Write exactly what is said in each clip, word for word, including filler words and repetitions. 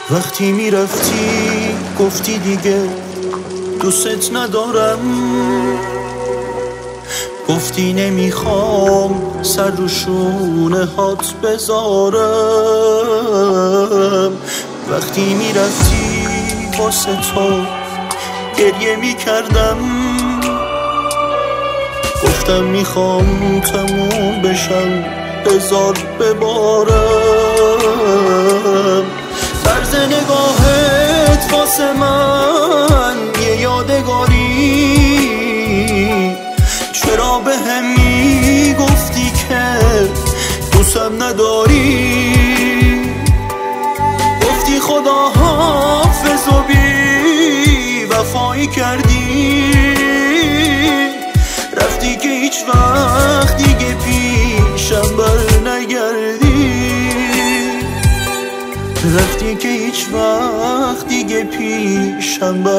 وقتی میرفتی گفتی دیگه دوست ندارم، گفتی نمیخوام سر رو شونه هات بذارم. وقتی میرفتی واسه تو گریه میکردم، گفتم میخوام تموم بشم بذار ببارم. طرز نگاهت واسه من یه یادگاری، چرا به هم میگفتی که دوستم نداری؟ گفتی خدا حافظ و بی وفایی کردی، رفتی که هیچ وقت دیگه پیشم بر نگردی، رفتی که هیچ وقت دیگه پیشم بر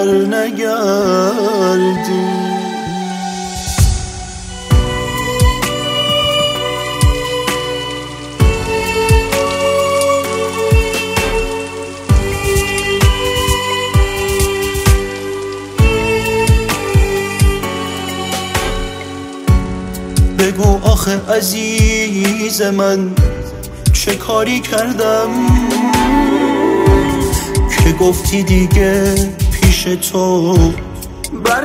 نگردی. بگو آخه عزیز من چه کاری کردم که گفتی دیگه پیش تو بر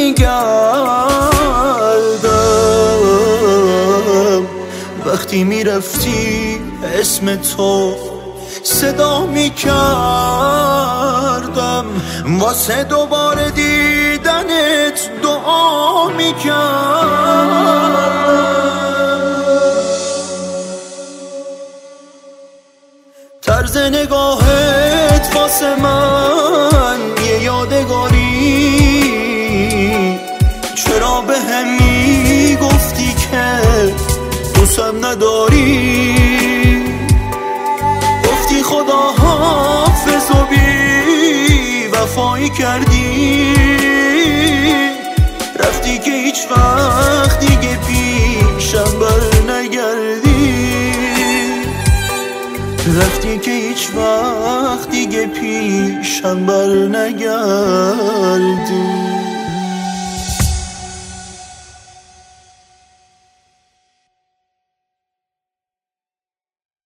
نمیگردم. وقتی میرفتی اسم تو صدا میکردم، واسه دوباره دیدنت دعا میکردم. طرز نگاهت واسه من یه یادگاری، چرا به هم میگفتی که دوستم نداری؟ گفتی خدا حافظ و بی وفایی کردی، رفتی که هیچ وقت دیگه پیشم بر نگردی، رفتی که هیچ وقت دیگه پیشم بر نگردی.